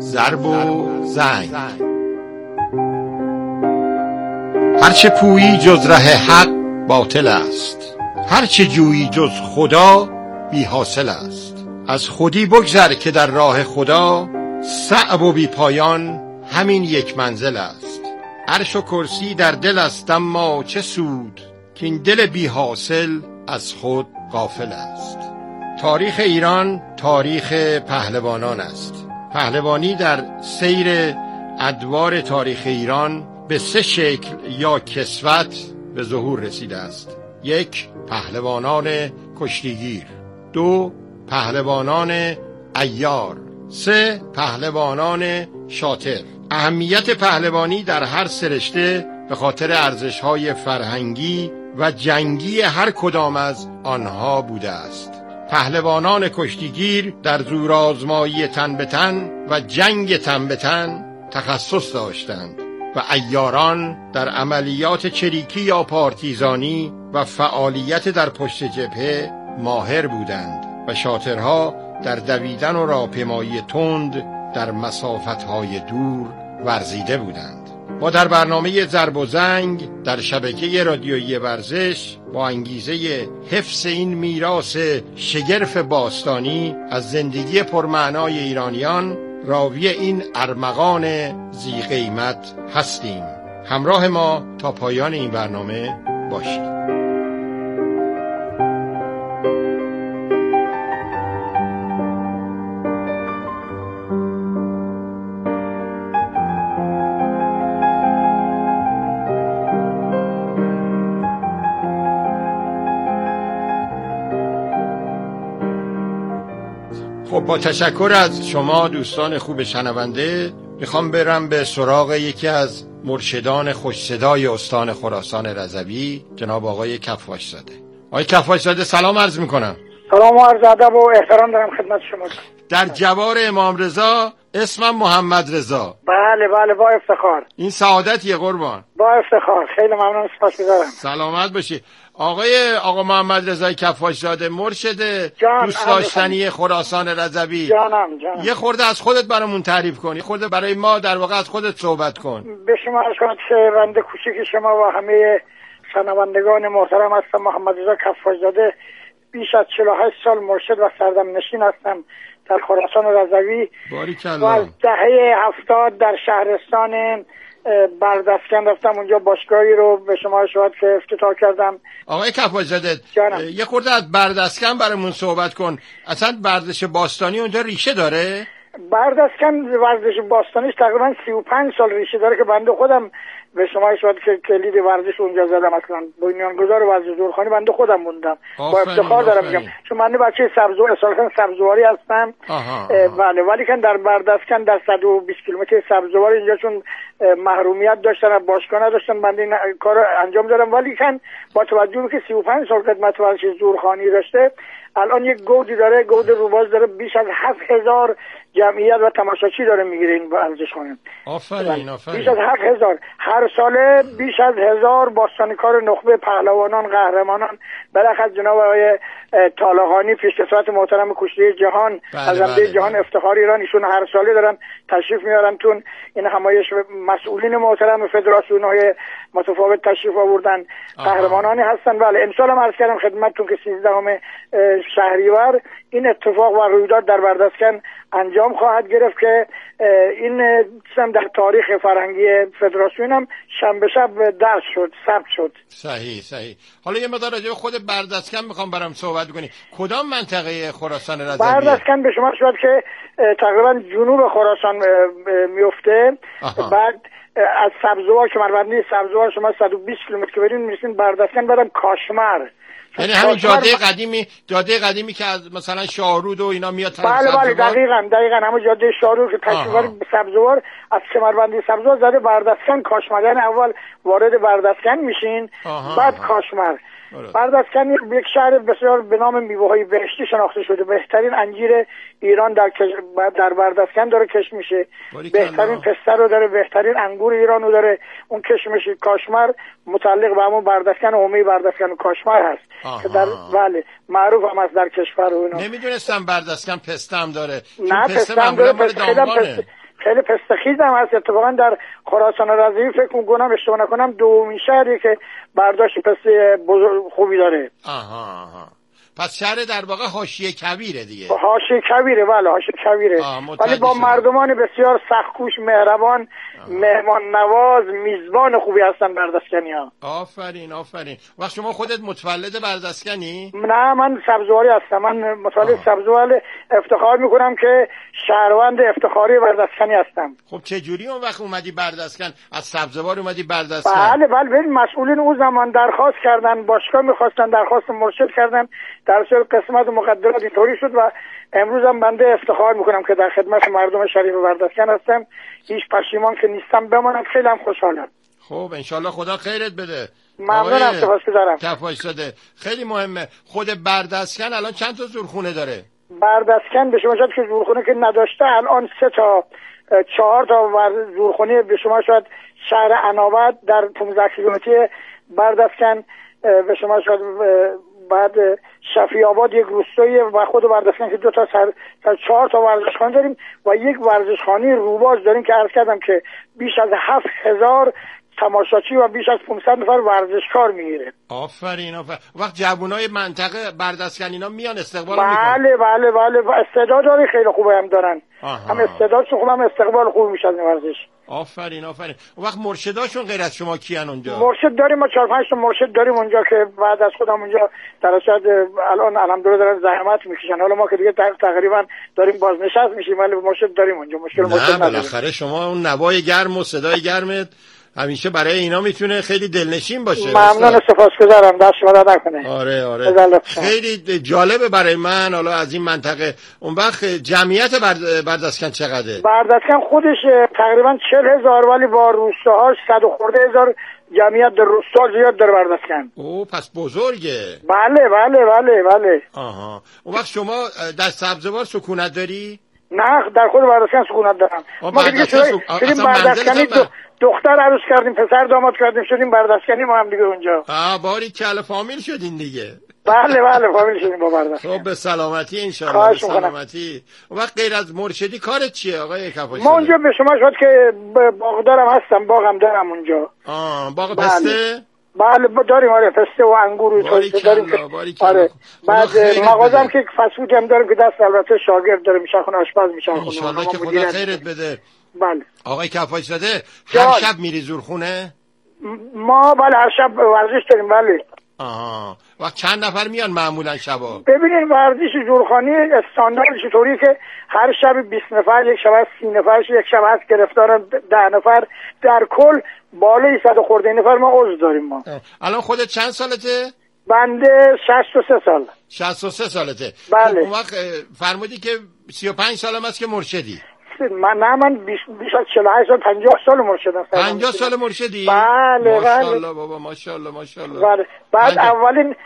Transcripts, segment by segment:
ضرب و زنگ. هرچه پویی جز ره حق باطل است، هرچه جویی جز خدا بی حاصل است. از خودی بگذر که در راه خدا، صعب و بی پایان همین یک منزل است. عرش و کرسی در دل است اما چه سود، که این دل بی حاصل از خود غافل است. تاریخ ایران تاریخ پهلوانان است. پهلوانی در سیر ادوار تاریخ ایران به 3 شکل یا کسوت به ظهور رسیده است. 1. پهلوانان کشتیگیر. 2. پهلوانان عیار. 3. پهلوانان شاطر. اهمیت پهلوانی در هر سرشته به خاطر ارزش‌های فرهنگی و جنگی هر کدام از آنها بوده است. پهلوانان کشتیگیر در زورآزمایی تن به تن و جنگ تن به تن تخصص داشتند و عیاران در عملیات چریکی یا پارتیزانی و فعالیت در پشت جبهه ماهر بودند و شاطرها در دویدن و راهپیمایی تند در مسافت‌های دور ورزیده بودند. ما در برنامه ضرب و زنگ در شبکه رادیویی ورزش با انگیزه حفظ این میراث شگرف باستانی از زندگی پرمعنای ایرانیان راوی این ارمغان ذی قیمت هستیم. همراه ما تا پایان این برنامه باشید. خب با تشکر از شما دوستان خوب شنونده میخوام برم به سراغ یکی از مرشدان خوش صدای استان خراسان رضوی، جناب آقای کفاشزاده. آقای کفاشزاده سلام عرض میکنم. سلام و عرض ادب و احترام دارم خدمت شما. در جوار امام رضا اسمم محمد رضا. بله بله با افتخار. این سعادتیه قربان. با افتخار، خیلی ممنون، سپاسگزارم. سلامت باشی. آقا محمد رضای کفاشزاده، مرشد دوست داشتنی خراسان رضوی. جانم. یه خورده از خودت برامون تعریف کن، یه خورده برای ما در واقع از خودت صحبت کن. به شما عرض کنم که بنده کوچیک شما و همه شنوندگان محترم هستم. محمد رضا کفاشزاده، بیش از 48 سال مرشد و سردم نشین هستم در خراسان رضوی. باریکالله. و از دهه 70 در شهرستان بردسکن رفتم، اونجا باشگاهی رو به شما شاهد که افتتاح کردم. آقای کفاشزاده یه خورده از بردسکن برامون صحبت کن. اصلا ورزش باستانی اونجا ریشه داره؟ بردسکن ورزش باستانیش تقریبا 35 سال ریشه داره که بنده خودم به شما شاید که کلید ورزش اونجا زدم. اصلا بنیانگذار ورزش زورخانی بنده خودم موندم. با افتخار دارم میگم، چون من بچه سبزواری هستم. بله، ولی که در بردسکن در 120 کیلومتر سبزوار اینجا چون محرومیت داشتن، باشگاه نداشتن، بنده این کارو انجام دادم. ولی که با توجه به که 35 سال خدمت ورزش زورخانی داشته، الان یک گودی داره، گود روباز داره، بیش از 7000 جمعیت و تماشاچی داره میگیره این ورزشخانه. آفرین. بیش از 7000 هر ساله بیش از 1000 باستانیکار نخبه، پهلوانان، قهرمانان، بالاخره جناب آقای طالقانی پیشکسوت محترم کشتی جهان، از عمده جهان افتخار ایران، ایشون هر ساله دارن تشریف میارن تون این همایش. مسئولین محترم فدراسیون‌های متفاوت تشریف آوردن، قهرمانانی هستن. بله، امسال هم عرض کردم خدمتتون که 13 شهریور این اتفاق و رویداد در بردسکن انجام خواهد گرفت که این چیزم در تاریخ فرهنگی فدراسیون هم شنبه شب درس شد، ثبت شد. صحیح. حالا یه مقدار راجع به خود بردسکن میخوام برام صحبت کنی. کدام منطقه خراسان رضوی؟ بردسکن به شما شد که تقریبا جنوب خراسان میفته. بعد از سبزوار، کمربندی سبزوار شما 120 کیلومتر که برین میرسین بردسکن، بعدم کاشمر. یعنی همین جاده قدیمی که از مثلا شاهرود و اینا میاد. بله دقیقاً همون جاده شاهرود که تشریف به سبزوار، از کمربندی سبزوار زده بردسکن کاشمر. یعنی اول وارد بردسکن میشین، بعد کاشمر. بردسکن یک شهر بسیار به نام میوه‌های بهشتی شناخته شده. بهترین انجیر ایران در بردسکن داره کشت میشه. بهترین پسته رو داره، بهترین انگور ایران رو داره، اون کشت میشه. کاشمر متعلق به همون بردسکن، حومه بردسکن و کاشمر هست که در بله معروف هم است در کشور و اینا. نمیدونستم بردسکن پسته هم داره. نه، پسته هم داره. خیلی پستخیز هم هست. اتفاقا در خراسان رضوی فکر میکنم اشتباه نکنم دومین شهری که برداشت پسته خوبی داره. آها. پس شهر در واقع حاشیه کبیره دیگه. حاشیه کبیره، بله حاشیه کبیره، ولی با مردمان بسیار سخت‌کوش، مهربان، مهمان نواز، میزبان خوبی هستن بردسکنی‌ها. آفرین. وقت شما خودت متولد بردسکنی؟ نه، من سبزواری هستم. من متولد سبزوار، افتخار میکنم که شهروند افتخاری بردسکنی هستم. خب چه جوری اون وقت اومدی بردسکن؟ از سبزوار اومدی بردسکن؟ بله مسئولین اون زمان درخواست کردن، باشگاه میخواستن، درخواست مرشد کردن، در صورت قسمت و مقدرات اینطوری شد و امروز هم بنده افتخار میکنم که در خدمت مردم شریف بردسکن هستم. هیچ پشیمان که نیستم، بمانم. خیلی هم خوشحالم. خب انشالله خدا خیرت بده. ممنونم، سپاسگزارم. کفایزاده، خیلی مهمه. خود بردسکن الان چند تا زورخونه داره؟ بردسکن به شما شاید که زورخونه که نداشته الان 3 تا 4 تا زورخونه به شما شاید شهر عنابت در 15 کیلومتری بردسکن، به شما شاید بعد شفیع آباد یک روستایی و خود بردسکن که 2 تا 4 تا ورزشخانه داریم و یک ورزشخانه روباز داریم که عرض کردم که بیش از 7000 تماشاچی و بیش از 500 نفر ورزشکار میگیره. آفرین. وقت جوانای منطقه بردسکن اینا میان استقبال میکنن. بله استعداد داره، خیلی خوبه هم دارن. هم استعدادشون خوبه، هم استقبال خوب میشه از این ورزش. آفرین. وقت مرشداشون غیر از شما کیان اونجا؟ مرشد داریم، ما 4-5 تا مرشد داریم اونجا که بعد از خودم اونجا در اصل الان الحمدلله دارن زحمت میکشن. حالا ما که دیگه تقریبا داریم بازنشست میشیم، ولی مرشد داریم اونجا. مشکل مرشد نداریم. بالاخره شما اون نوای گرم و صدای گرمت همیشه برای اینا میتونه خیلی دلنشین باشه. ممنون، سپاسگزارم، دست شما درد نکنه. آره خیلی جالبه برای من حالا از این منطقه. اون وقت جمعیت بردسکن چقدره؟ بردسکن خودش تقریبا 40,000 ولی با روستاهاش 100 و خورده هزار جمعیت در روستا زیاد در بردسکن. او پس بزرگه. بله. آها. اون وقت شما در سبزوار سکونت داری؟ نه، در خود بردسکن سکونت دارم. ما دیگه شدیم بردسکنی، دختر عروس کردیم، پسر داماد کردیم، شدیم بردسکنی ما هم دیگه اونجا. باری کل فامیل شدین دیگه. بله فامیل شدیم با بردسکن. خب به سلامتی انشاءالله. به سلامتی. اون وقت غیر از مرشدی کارت چیه آقای کفایزاده؟ ما اونجا به شما شد که باغدارم هستم، باغم دارم اونجا. باغ پسته؟ بله داریم. آره پسته و انگور و داریم. آره بعد مغازم که فسفود هم داریم که دست البته شاگرد داریم، میشخونه آشپز میشخونه. انشالله که خدا خیرت بده. بله آقای کفایزاده، هر شب میری زورخونه؟ ما بله هر شب ورزش داریم. بله. وقت چند نفر میان معمولا شبا؟ ببینید ورزش زورخانه استانداردش طوریه که هر شب 20 نفر، یک شب 30 نفر، یک شب هست گرفتارن 10 نفر، در کل بالای 100 خورده نفر ما عضو داریم. ما الان خودت چند سالته؟ بنده 63 سال. 63 سالته. بله. اون وقت فرمودی که 35 سالم است که مرشدی؟ من بیش از 48 سال 50 سال مرشدم. 50 سال مرشدی؟ بله. ماشاءالله بابا، ماشاءالله. بله. بعد اولین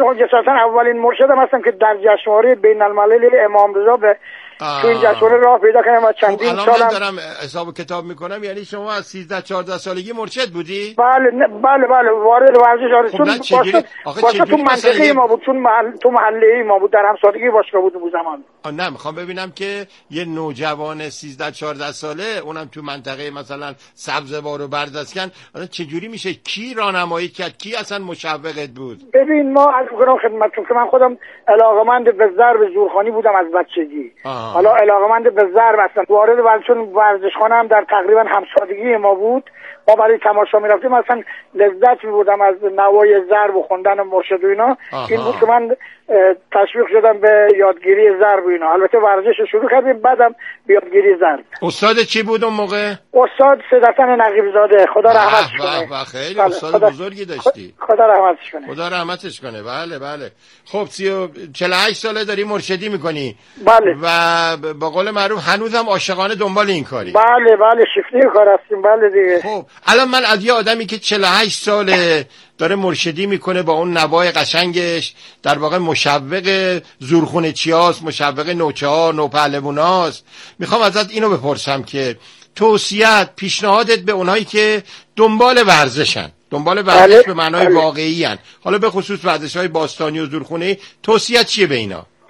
مرشدم هستم که در جشنواره بین المللی امام رضا به تو این جشنواره راه پیدا کردم و چندین سالم. الان من دارم حساب کتاب میکنم، یعنی شما از 13-14 سالگی مرشد بودی؟ بله وارد ورزش آرزون واسه تو منطقه ما بود، تو محله ما بود، در همسایگی باشگاه بود اون زمان. نه میخوام ببینم که یه نوجوان 13-14 ساله اونم تو منطقه مثلا سبزوار و بردسکن چجوری میشه؟ کی راهنمایی کرد؟ کی اصلا مشوقت بود؟ ببین ما از میگم خدمتتون که من خودم علاقه‌مند به ضرب زورخانی بودم از بچگی. حالا علاقه‌مند به ضرب هستم. وارد ورزشخانه هم در تقریبا همسادگی ما بود. ما برای تماشا می‌رفتیم، مثلا لذت می‌بردم از نوای ضرب و خوندن مرشد و اینا. این بود که من تشویق شدم به یادگیری ضرب و اینا. البته ورزش رو شروع کردیم، بعدم به یادگیری ضرب. استاد چی بود اون موقع؟ استاد سیدحسن نقیب زاده، خدا رحمتش کنه. خیلی استاد بزرگی داشتی. خدا رحمتش کنه. خدا رحمتش کنه. بله. خب 48 ساله داری مرشدی می‌کنی. بله. و با قول معروف هنوزم عاشقانه دنبال این کاری. بله شیفتی کار هستیم. بله دیگه. خب الان من از یه آدمی که 48 ساله داره مرشدی میکنه با اون نوای قشنگش، در واقع مشوق زورخونه چیاست، مشوق نوچه‌ها، نوپهلووناست، میخوام ازت اینو بپرسم که توصیت، پیشنهادت به اونایی که دنبال ورزشن، دنبال ورزش به معنای واقعی هن، حالا به خصوص ورزش‌های باستانی و زورخونه، توصیت چیه به اینا؟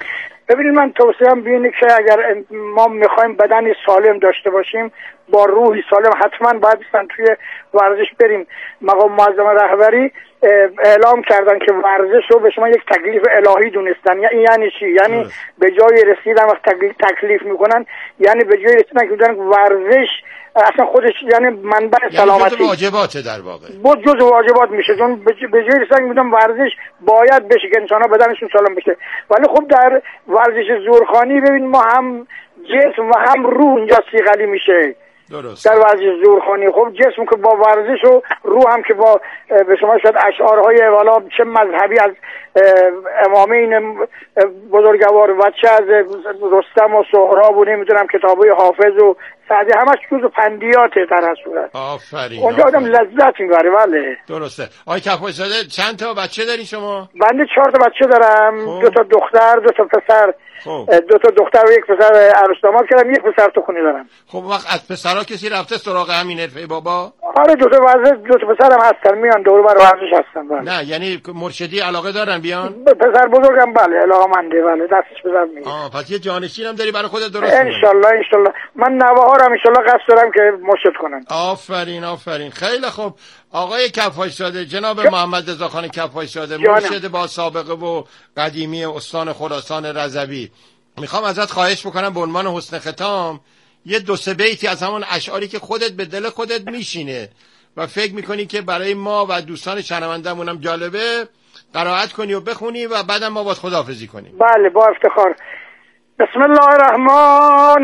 ببینید من توصیه‌ام اینه که اگر ما میخوایم بدنی سالم داشته باشیم با روحی سالم حتما باید توی ورزش بریم. مقام معظم رهبری اعلام کردن که ورزش رو به شما یک تکلیف الهی دونستن. یعنی چی؟ یعنی به جای رسیدن وقت تکلیف میکنن، یعنی به جای رسیدن که میدونن ورزش اصلا خودش یعنی منبع سلامتی، جزء واجباته در واقع، جزء واجبات میشه. چون به جای رسیدن میدونم ورزش باید بشه که انسان‌ها بدنشون سالم بشه. ولی خب در ورزش زورخوانی ببین ما هم جسم و هم روح اینجا صیقلی میشه. درست. در ورزش زورخوانی خب جسم که با ورزش و روح هم که با به شما شاید اشعارهای والا چه مذهبی از امامین بزرگوار و چه از رستم و سهراب و نمیدونم کتابای حافظ و سعدی همش جزو پندیاته در هر صورت. آفرین. اونجا آدم لذت میبره. بله درسته. آقای کفایی زاده چند تا بچه دارین شما؟ بنده 4 تا بچه دارم. 2 تا دختر 2 تا پسر. 2 تا دختر و 1 پسر عروس داماد کردم. 1 پسر تو خونه دارم. خب وقت از پسرا کسی رفته سراغ همین حرفه بابا؟ آره 2 تا پسرم هستن میان دور بر ورزش هستن. بله. نه یعنی مرشدی علاقه دارن بیان؟ پسر بزرگم بله علاقه‌منده. بله دستش بزن میاد. پس یه جانشین هم داری برای خودت درست ان شاء الله. من نوه‌ها رو ان شاء الله قصد دارم که مرشد کنن. آفرین. خیلی خوب. آقای کفایی زاده، جناب محمد رضاخان کفایی زاده، مرشد با سابقه و قدیمی استان خراسان رضوی، میخوام ازت خواهش بکنم به عنوان حسن ختام یه 2-3 بیتی از همون اشعاری که خودت به دل خودت میشینه و فکر میکنی که برای ما و دوستان شنونده‌مون هم جالبه قرائت کنی و بخونی و بعدم ما باید خداحافظی کنیم. بله با افتخار. بسم الله الرحمن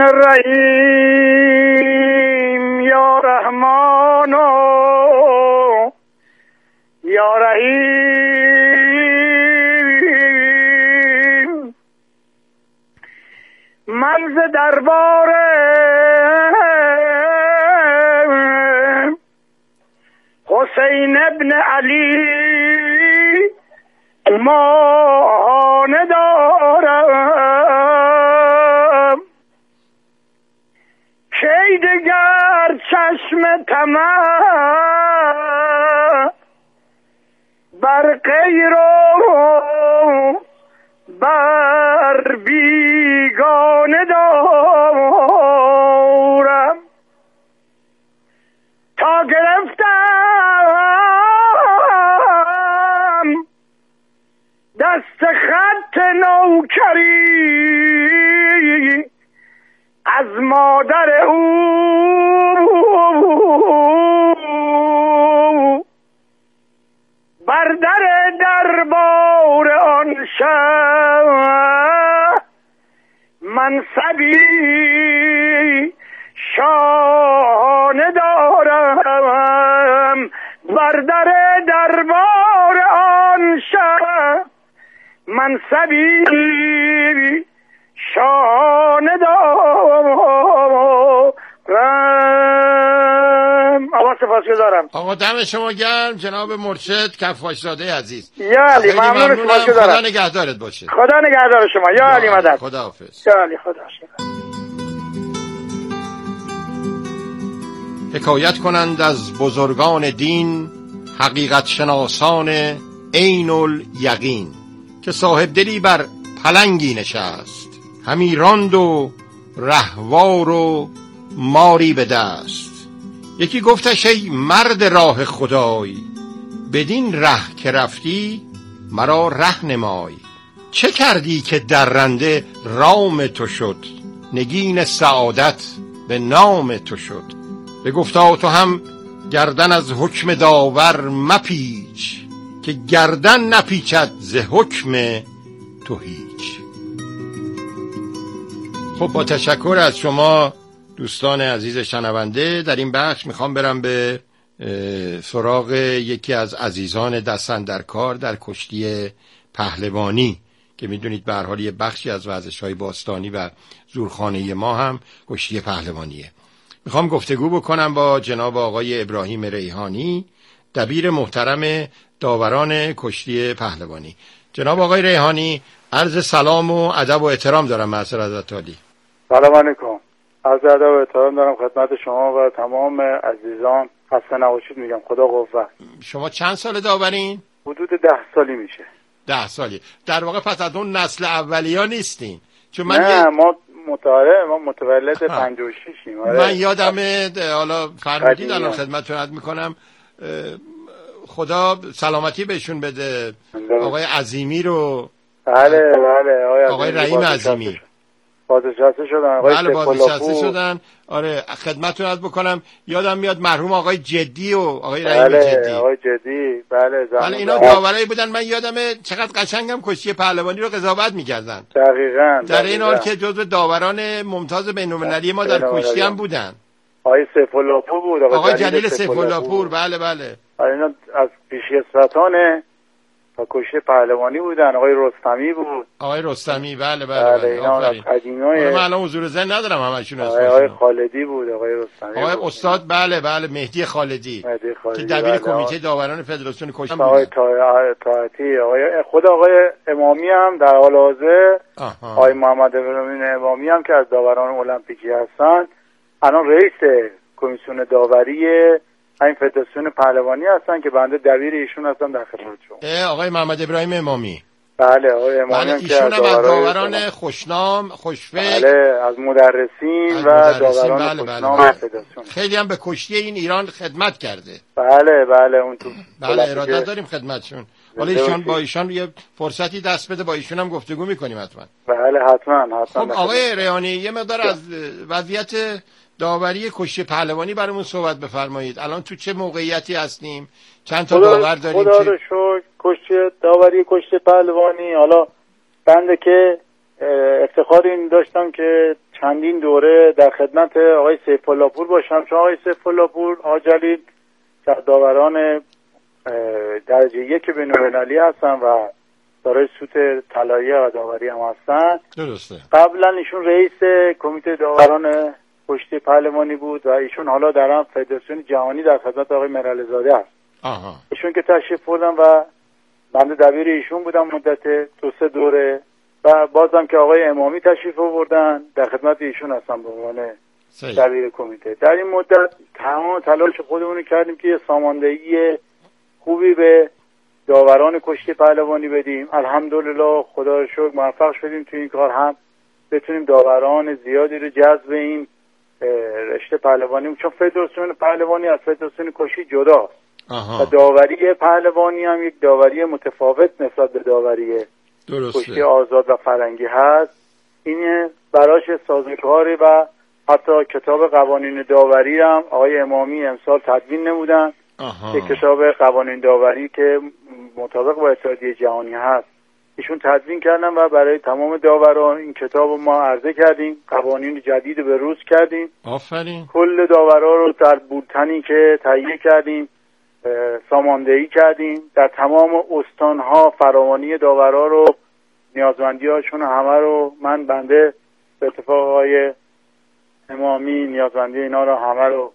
الرحیم. یا رحمان یا رحیم. من ز دربار حسین ابن علی ماهانه دارم، کی دگر چشم طمع بر غیر و بر بیگانه دارم، تا گرفتم دست خط نوکری از مادر او، بر در دربار آن شه منصبی شانه دارم، بر در دربار آن شه منصبی شانه دارم. آقا سپاسگزارم. آقا دم شما گرم جناب مرشد کفایی زاده عزیز. یا علی ممنون. سپاسگزارم. خدا نگهدارت باشه. خدا نگهدار شما. یا علی مدد. خداحافظ. یا علی خدا شکر. حکایت کنند از بزرگان دین، حقیقت شناسان عین الیقین، که صاحب دلی بر پلنگی نشست، همی راند و رهوار و ماری به دست. یکی گفتش ای مرد راه خدای، بدین ره که رفتی مرا ره نمای. چه کردی که درنده رام تو شد، نگین سعادت به نام تو شد. بگفتا تو هم گردن از حکم داور مپیچ، که گردن نپیچد ز حکم تو هیچ. خب با تشکر از شما دوستان عزیز شنونده، در این بخش میخوام برم به سراغ یکی از عزیزان دستن در کار در کشتی پهلوانی که میدونید به هر حال یه بخشی از ورزش‌های باستانی و زورخانه ما هم کشتی پهلوانیه. میخوام گفتگو بکنم با جناب آقای ابراهیم ریحانی، دبیر محترم داوران کشتی پهلوانی. جناب آقای ریحانی، عرض سلام و ادب و احترام دارم. معذرت عالی. سلام علیکم. عرض ادب و احترام دارم خدمت شما و تمام عزیزان. خسته نباشید میگم. خدا قوت. شما چند سال داورین؟ حدود 10 سالی میشه. 10 سالی. در واقع پس از اون نسل اولیا نیستین چون ما متولد 56یم. من یادمه، حالا فرمودید الان خدمتتون عرض میکنم، خدا سلامتی بهشون بده، آقای عظیمی رو. بله آقای رحیم عظیمی بازنشسته شدن. بله بازنشسته شدن. آره خدمتتون عرض بکنم یادم میاد مرحوم آقای جدی و آقای رحیم جدی. آقای جدی بله اینا داورایی بودن. من یادمه چقدر قشنگم کشتی پهلوانی رو قضاوت میکردن. دقیقاً در این حال که جزو داوران ممتاز بین‌المللی ما در کشتی هم بودن. آقای سیف‌الله‌پور بود، آقای جلیل سیف‌الله‌پور. بله اینا از پیشکسوتان تا کشتی پهلوانی بودن. آقای رستمی بود. آقای رستمی بله اینا از قدیمای. من الان حضور ذهن ندارم همشون اسمشون. آقای خالدی بود. آقای رستمی آقای استاد بله مهدی خالدی که دبیر کمیته داوران فدراسیون کشتی بود. آقای طاعتی. آقای امامی هم در حال حاضر. آقای محمد ابراهیم امامی هم که از داوران المپیکی هستن، الان رئیس کمیسیون داوری این فدراسیون پهلوانی هستن که بنده دبیر ایشون هستم در خدمتشون. آقای محمد ابراهیم امامی. بله آقای امامی ایشون هم از داوران خوشنام خوشفکر. بله از مدرسین و داوران خوشنام فدراسیون. خیلی هم به کشتی این ایران خدمت کرده. بله اون تو ارادت داریم خدمتشون. حالا با ایشان یه فرصتی دست بده، با ایشون هم گفتگو میکنیم حتما. بله حتما. خب آقای ریحانی یه مقدار از وضعیت داوری کشتی پهلوانی برامون صحبت بفرمایید. الان تو چه موقعیتی هستیم؟ چند تا داور داریم؟ خدا رو شکر داوری کشتی پهلوانی، حالا بنده که افتخار این داشتم که چندین دوره در خدمت آقای سیف‌الله‌پور باشم، چون آقای سیف‌الله‌پور آجلی در داوران درجه 1 بین‌المللی هستن و دارای سوت طلایی و داوری هم هستن. درسته. قبلا ایشون رئیس کمیته داوران کشتی پهلوانی بود و ایشون حالا در هم فدراسیون جهانی در خدمت آقای مرال‌زاده است. ایشون که تشریف بردن و بنده دبیر ایشون بودم مدت 2-3 دوره و بازم که آقای امامی تشریف آوردن در خدمت ایشون هستم به عنوان دبیر کمیته. در این مدت تمام تلاش خودمون کردیم که یه ساماندهی خوبی به داوران کشتی پهلوانی بدیم. الحمدلله خدا رو شکر موفق شدیم تو این کار، هم بتونیم داوران زیادی رو جذب این رشته پهلوانی، چون فدراسیون پهلوانی از فدراسیون کشتی جداست و داوری پهلوانی هم یک داوری متفاوت نسبت به داوری کشتی آزاد و فرنگی هست. این براش سازوکاری و حتی کتاب قوانین داوری هم آقای امامی امسال تدوین نمودن که کتاب قوانین داوری که مطابق با اتحادیه جهانی هست ایشون تدوین کردن و برای تمام داوران این کتاب ما عرضه کردیم، قوانین جدید به روز کردیم. آفرین. کل داورا رو در بولتنی که تهیه کردیم ساماندهی کردیم، در تمام استانها فراوانی داورا رو نیازمندی هاشون همه رو بنده به اتفاق آقای امامی نیازمندی اینا رو همه رو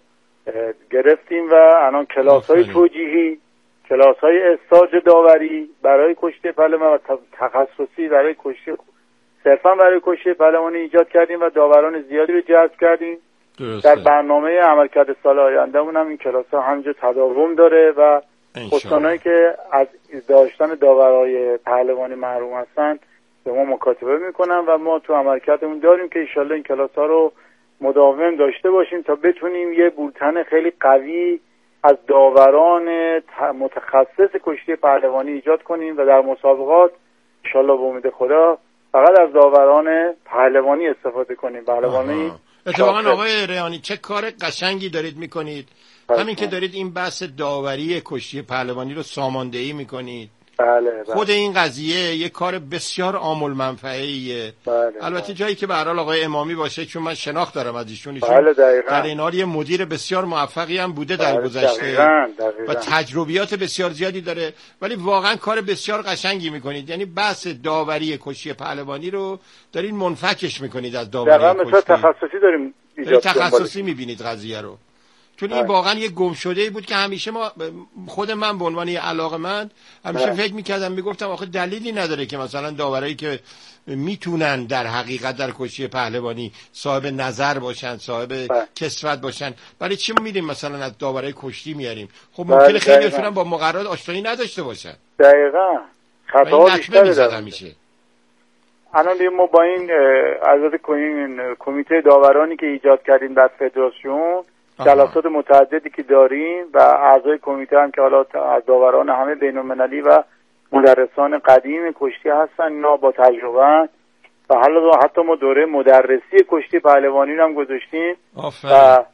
گرفتیم و الان کلاس های توجیهی، کلاس های استاج داوری برای کشتی پهلوانی و تخصصی برای کشتی صرفا برای کشتی پهلوانی ایجاد کردیم و داوران زیادی رو جذب کردیم. در برنامه عملکرد سال آیندهمون هم این کلاس ها همینجا تداوم داره و استانایی که از داشتن داورای پهلوانی محروم هستن به ما مکاتبه میکنن و ما تو عملکردمون داریم که انشالله این کلاس ها رو مداوم داشته باشیم تا بتونیم یه بولتن خیلی قوی از داوران متخصص کشتی پهلوانی ایجاد کنیم و در مسابقات انشالله به امید خدا فقط از داوران پهلوانی استفاده کنیم. پهلوانی اتفاقا آقای ریحانی چه کار قشنگی دارید میکنید، همین که دارید این بحث داوری کشتی پهلوانی رو ساماندهی میکنید. بله. خود این قضیه یک کار بسیار عامل منفعه‌ایه. البته جایی که به هر حال آقای امامی باشه چون من شناخت دارم از ایشون. در این حال یه مدیر بسیار موفقی هم بوده در گذشته و تجربیات بسیار زیادی داره، ولی واقعا کار بسیار قشنگی میکنید. یعنی بحث داوری کشتی پهلوانی رو دارین منفکش میکنید از داوری کشتی. تخصصی داریم ایجاد تخصصی میبینید قضیه رو، چون این واقعا یه گمشده‌ای بود که همیشه خود من به عنوان یه علاقه‌مند همیشه فکر می‌کردم، میگفتم آخه دلیلی نداره که مثلا داورایی که میتونن در حقیقت در کشتی پهلوانی صاحب نظر باشن، صاحب کسوت باشن، برای چی میریم مثلا از داورای کشتی میاریم؟ خب ممکنه خیلیشون هم با مقررات آشنایی نداشته باشن. دقیقاً. خطا بیشتر میشه. الان ما با این عزت کمیته داورانی که ایجاد کردیم در فدراسیون، جلسات متعددی که داریم و اعضای کمیته هم که حالا داوران همه بین‌المللی و مدرسان قدیم کشتی هستن، اینا با تجربه و حتی ما دوره مدرسی کشتی پهلوانی رو هم گذاشتیم و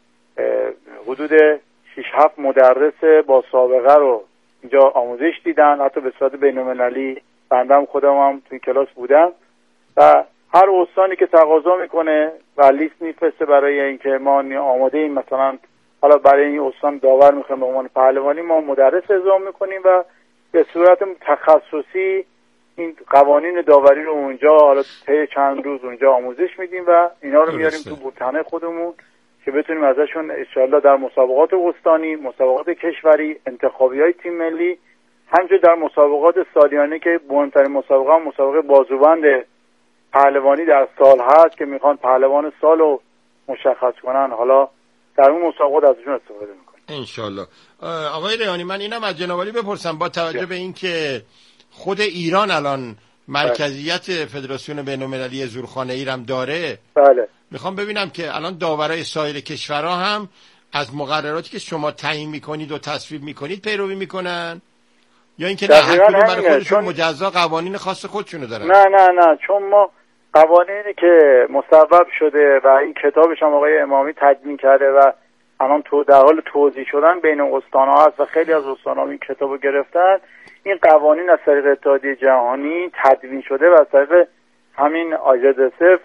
حدود 6-7 مدرس با سابقه رو اینجا آموزش دیدن، حتی به صورت بین‌المللی. بنده خودم هم توی کلاس بودم و هر استانی که تقاضا میکنه و لیست میفرسته برای اینکه ما آماده ایم، مثلا حالا برای این استان داور میخوایم به عنوان پهلوانی، ما مدرس اعزام میکنیم و به صورت تخصصی این قوانین داوری رو اونجا حالا طی چند روز اونجا آموزش میدیم و اینا رو میاریم تو بوتنه خودمون که بتونیم ازشون انشالله در مسابقات استانی، مسابقات کشوری، انتخابی‌های تیم ملی، همچنین در مسابقات سالیانه که مهمترین مسابقه بازوبند پهلوانی در سال هست که میخوان پهلوان سال رو مشخص کنن، حالا در اون مسابقات ازشون استفاده میکنیم انشالله. آقای ریحانی، من اینم از جناب عالی بپرسم، با توجه به این که خود ایران الان مرکزیت فدراسیون بین‌المللی زورخانه‌ای هم داره، بله، میخوام ببینم که الان داورای سایر کشورها هم از مقرراتی که شما تعیین میکنید و تصویب میکنید پیروی میکنن یا اینکه نه هر کدوم برای خودشون مجزا قوانین خاص خودشونو دارن؟ نه چون ما قوانینی که مصوب شده و این کتابش هم آقای امامی تدوین کرده و الان در حال توزیع شدن بین استان‌ها هست و خیلی از استان‌ها این کتابو گرفتن. این قوانین از طریق اتحادیه جهانی تدوین شده و از طریق همین IJSF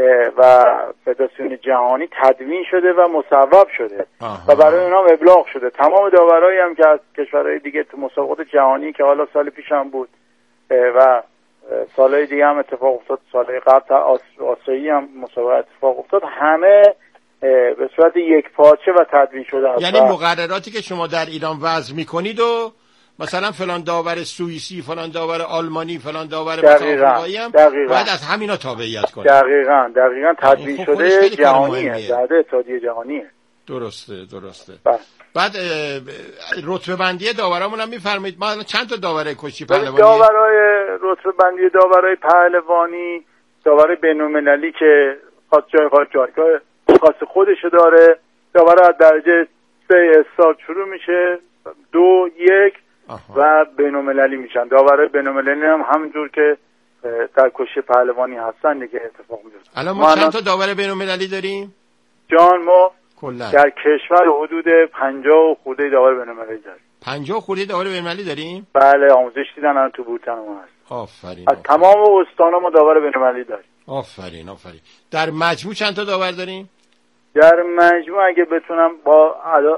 و فدراسیون جهانی تدوین شده و مصوب شده و برای اونها ابلاغ شده. تمام داورایی هم که از کشورهای دیگه تو مسابقات جهانی که حالا سال پیش هم بود و سالهای دیگه هم اتفاق افتاد، سالهای قبل آسیایی هم مسابقه اتفاق افتاد، همه به صورت یک پارچه و تدوین شده است. یعنی مقرراتی که شما در ایران وضع میکنید و مثلا فلان داور سوئیسی، فلان داور آلمانی، فلان داور آفریقایی هم باید از همینا تابعیت کنه. دقیقاً تدوین شده جهانیه، در اتحادیه جهانیه. درسته. بعد رتبه بندی داورامون هم میفرمایید. ما چند تا داور کشتی پهلوانی؟ داورای رتبه بندی داورای پهلوانی، داور بین‌المللی که جایگاه خاص خودشو داره، داور از درجه 3 استارت شروع میشه، 2 1 و بین‌المللی میشن. داورای بین‌المللی هم همونجور که در کشتی پهلوانی هستن دیگه اتفاق میفته. الان ما چند تا داور بین‌المللی داریم؟ جان ما کلا در کشور حدود 50 خورده داور بین‌المللی داریم. 50 خورده داور بین‌المللی داریم؟ بله، آموزش دیدن الان تو بوتن ما هست. آفرین. از تمام استان‌ها ما داور بین‌المللی داریم. آفرین. در مجموع چند تا داور داریم؟ در مجموع اگه بتونم با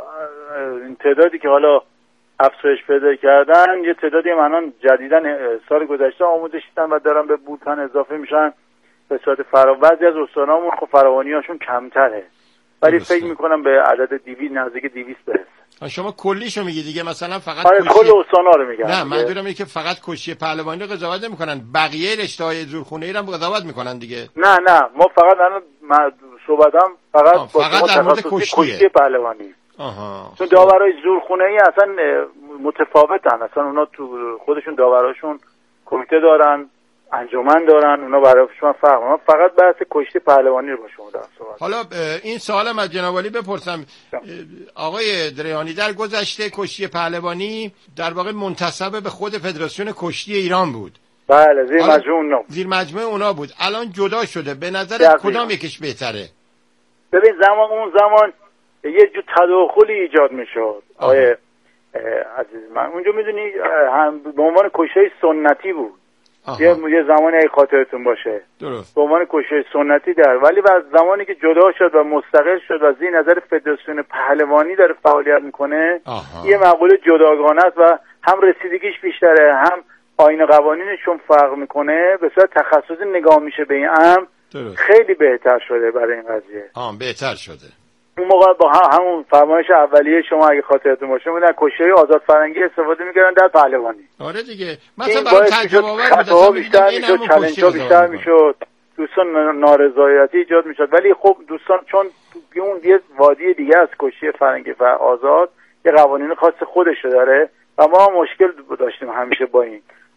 این تعدادی که حالا افزایش پیدا کردن، یه تعدادی الان جدیداً سال گذشته آموزش دیدن و دارن به بوتن اضافه میشن به صورت بعضی از استانامون خب فراوانی‌هاشون کمتره، ولی فکر میکنم به عدد 200 نزدیک 200 برسه. شما کلیشو میگی دیگه، مثلا فقط کل استانا رو میگم. نه، منظورم اینه که فقط کشتی پهلوانی رو قضاوت نمیکنن، بقیه رشته‌های زورخونه‌ای رو هم قضاوت میکنن دیگه. نه ما فقط الان صحبتم فقط در مورد کشتی پهلوانی. چون داورای زورخونه‌ای اصلا متفاوتن، اصلا اونا تو خودشون داوراشون کمیته دارن، انجمن دارن، اونا برای شما فرق. ما فقط بحث کشتی پهلوانی رو با شما دارم صحبت. حالا این سوالم از جناب عالی بپرسم، آقای ریحانی، در گذشته کشتی پهلوانی در واقع منتسب به خود فدراسیون کشتی ایران بود. بله، زیر مجموعه اونا بود. الان جدا شده. به نظر کدام یکیش بهتره؟ ببین اون زمان یه جو تداخلی ایجاد میشد آقای عزیز من. اونجا میدونی به عنوان کشتی سنتی بود. یه زمانی اگه خاطرتون باشه درست به عنوان کشتی سنتی ولی از زمانی که جدا شد و مستقل شد و زیر نظر فدراسیون پهلوانی داره فعالیت میکنه، یه مقوله جداگانه است و هم رسیدگیش بیشتره، هم آیین قوانینشون فرق میکنه، به صورت تخصصی نگاه میشه به این امر. خیلی بهتر شده برای این قضیه. بهتر شده. اون موقع با همون فرمایش اولیه شما اگه خاطرتون باشه بودن کشتی آزاد فرنگی استفاده میکردن در پهلوانی. آره دیگه، مثلا برای تجربه آور بود، بیشتر میشد، چالنج‌ها بیشتر میشد، دوستان نارضایتی ایجاد میشد. ولی خب دوستان چون اون یه وادی دیگه از کشتی فرنگی و آزاد یه قوانین خاص خودش داره و ما مشکل داشتیم همیشه با این.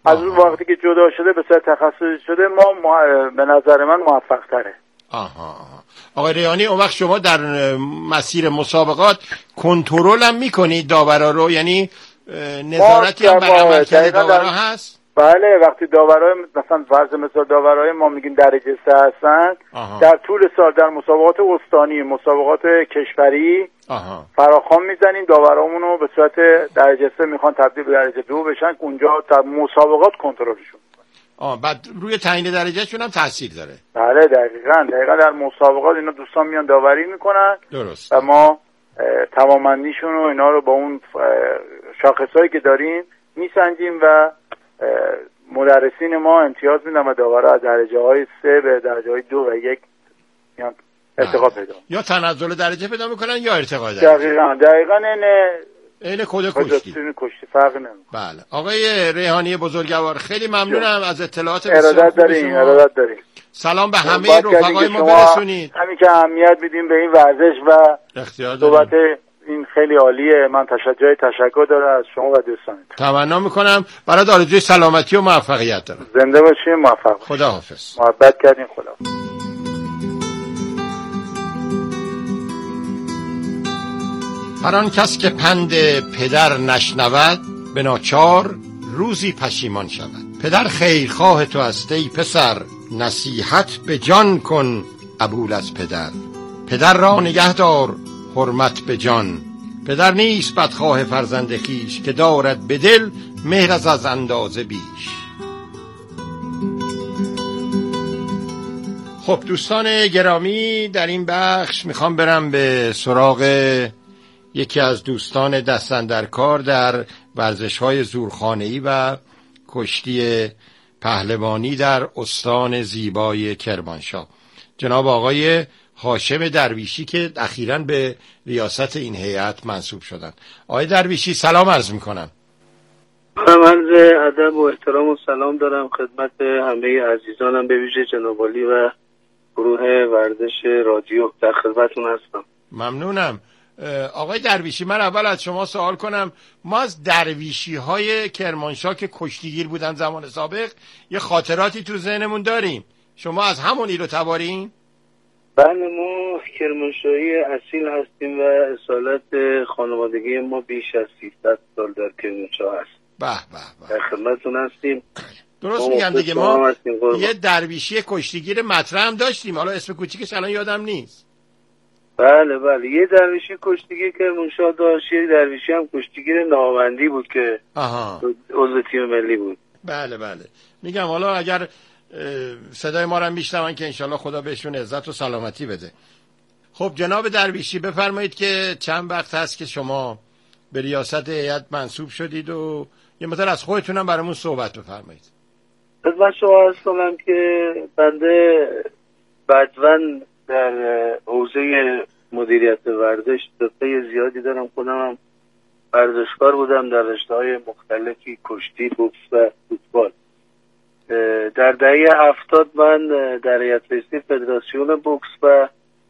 از اون وقتی که جدا شده به صورت تخصصی شده به نظر من موفق تره. آقای ریحانی، اون وقت شما در مسیر مسابقات کنترل هم میکنید داورا رو؟ یعنی نظارتی هم بر عملکرد داورا هست؟ بله، وقتی داورای مثلا فرض مثال داورای ما میگیم درجه 3 هستن، در طول سال در مسابقات استانی، مسابقات کشوری فراخوان میزنیم داورامونو به صورت درجه 3 میخوان تبدیل به درجه 2 بشن، اونجا در مسابقات کنترلشون. بعد روی تعیین درجهشون هم تاثیر داره. بله دقیقاً در مسابقات اینا دوستان میان داوری میکنن. درست. و ما توانمندیشون و اینا رو با اون شاخصایی که داریم میسنجیم و مدرسین ما امتیاز میدن و داورا از درجه های 3 به درجه های 2 و 1 میان ارتقا پیدا، یا تنزل درجه پیدا میکنن یا ارتقا درجه. دقیقاً این کد کشتی فرق نمیکنه. بله. آقای ریحانی بزرگوار، خیلی ممنونم از اطلاعات بسیار ارادت داریم. سلام به همه رفقای ما برسونید. همین که اهمیت میدیم به این ورزش و صحبت این خیلی عالیه. من تشکر دارم از شما و دوستانتون. تمنا میکنم برای آرزوی سلامتی و موفقیت دارم. زنده باشین، موفق باشین. خداحافظ. محبت کردین. خدا. هر آن کس که پند پدر نشنود به ناچار روزی پشیمان شود. پدر خیرخواه تو است ای پسر، نصیحت به جان کن قبول از پدر. پدر را نگه دار حرمت به جان، پدر نیست بدخواه فرزند خویش، که دارد به دل مهر از اندازه بیش. خب دوستان گرامی، در این بخش میخوام برم به سراغ یکی از دوستان دست‌اندرکار در ورزش‌های زورخانه‌ای و کشتی پهلوانی در استان زیبای کرمانشاه، جناب آقای هاشم درویشی که اخیراً به ریاست این هیئت منصوب شدند. آقای درویشی سلام عرض می‌کنم. عرض ادب و احترام و سلام دارم خدمت همه عزیزانم، به ویژه جناب عالی و گروه ورزش رادیو. در خدمتتون هستم. ممنونم. آقای درویشی، من اول از شما سوال کنم، ما از درویشی های کرمانشاه که کشتیگیر بودن زمان سابق یه خاطراتی تو ذهنمون داریم، شما از همون ایلو تبارین؟ بله، ما کرمانشاهی اصیل هستیم و اصالت خانوادگی ما بیش از 300 سال در کرمانشاه هست. به به به، در خدمتتون هستیم. درست میگم دیگه، ما یه درویشی کشتیگیر مطرح هم داشتیم، حالا اسم کوچیکش الان یادم نیست. بله یه درویشی کشتیگیر کرمانشاه داشت، یه درویشی هم کشتیگیر ناوندی بود که عضو تیم ملی بود. بله میگم حالا اگر صدای ما رو میشنون که انشالله خدا بهشون عزت و سلامتی بده. خب جناب درویشی، بفرمایید که چند وقت هست که شما به ریاست هیئت منصوب شدید و یه مقدار از خودتون هم برامون صحبت بفرمایید. خدمت شما عرض کنم که بنده بدون در حوزه مدیریت ورزش دقیقه زیادی دارم. خودم هم ورزشکار بودم در رشته‌های مختلفی، کشتی، بوکس و فوتبال. در دهه 70 من در هیئت رئیسه فدراسیون بوکس و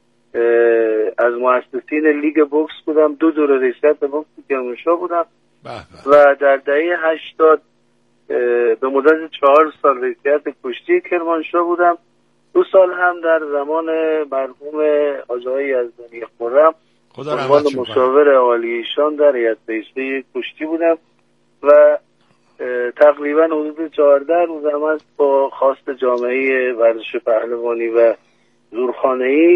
از مؤسسین لیگ بوکس بودم. 2 دوره رئیست بوکس کرمانشاه بودم و در دهه 80 به مدت 4 سال رئیس کشتی کرمانشاه بودم. 2 سال هم در زمان مرحوم آقای یزدانی خرم عنوان مشاور عالی ایشان در هیئت رئیسه کشتی بودم و تقریبا حدود 14 روز هم است با خواست جامعه ورزش پهلوانی و زورخانه‌ای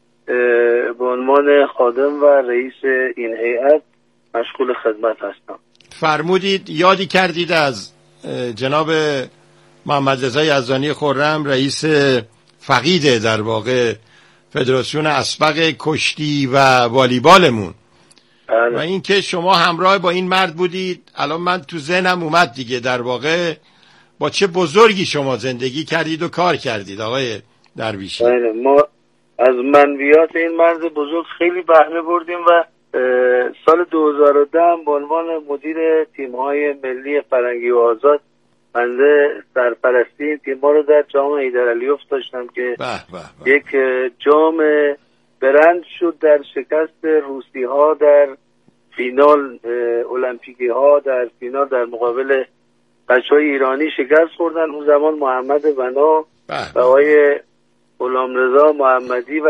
به عنوان خادم و رئیس این هیئت مشغول خدمت هستم. فرمودید یادی کردید از جناب محمد رضا یزدانی خرم، رئیس فقید در واقع فدراسیون اسبق کشتی و والیبالمون، و اینکه شما همراه با این مرد بودید. الان من تو ذهنم اومد دیگه، در واقع با چه بزرگی شما زندگی کردید و کار کردید آقای درویشی. ما از منویات این مرد بزرگ خیلی بهره بردیم و سال 2010 به عنوان مدیر تیم‌های ملی فرنگی و آزاد بنده سرپرستی این تیم‌ها رو در جام حیدرعلیوف داشتم که یک جام برند شد در شکست روسی‌ها در فینال المپیکی‌ها، در فینال در مقابل بچهای ایرانی شکست خوردن. اون زمان محمد بنا و آقای غلامرضا محمدی و